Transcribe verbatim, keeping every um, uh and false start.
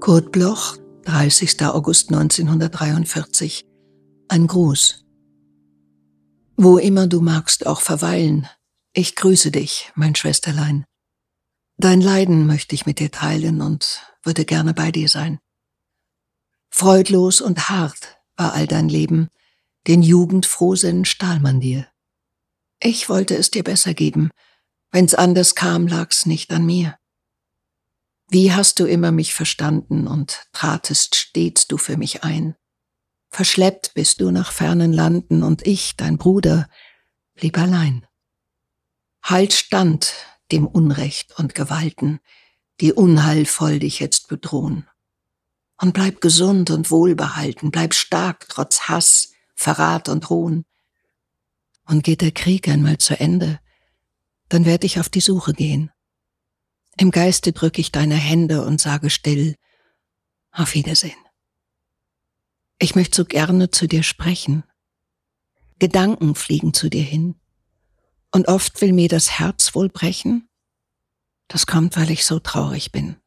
Kurt Bloch, dreißigster August neunzehnhundertdreiundvierzig. Ein Gruß. Wo immer du magst auch verweilen, ich grüße dich, mein Schwesterlein. Dein Leiden möchte ich mit dir teilen und würde gerne bei dir sein. Freudlos und hart war all dein Leben, den Jugendfrohsinn stahl man dir. Ich wollte es dir besser geben, wenn's anders kam, lag's nicht an mir. Wie hast du immer mich verstanden und tratest stets du für mich ein. Verschleppt bist du nach fernen Landen und ich, dein Bruder, blieb allein. Halt stand dem Unrecht und Gewalten, die unheilvoll dich jetzt bedrohen. Und bleib gesund und wohlbehalten, bleib stark trotz Hass, Verrat und Hohn. Und geht der Krieg einmal zu Ende, dann werd ich auf die Suche gehen. Im Geiste drück ich deine Hände und sage still, auf Wiedersehen. Ich möchte so gerne zu dir sprechen. Gedanken fliegen zu dir hin. Und oft will mir das Herz wohl brechen. Das kommt, weil ich so traurig bin.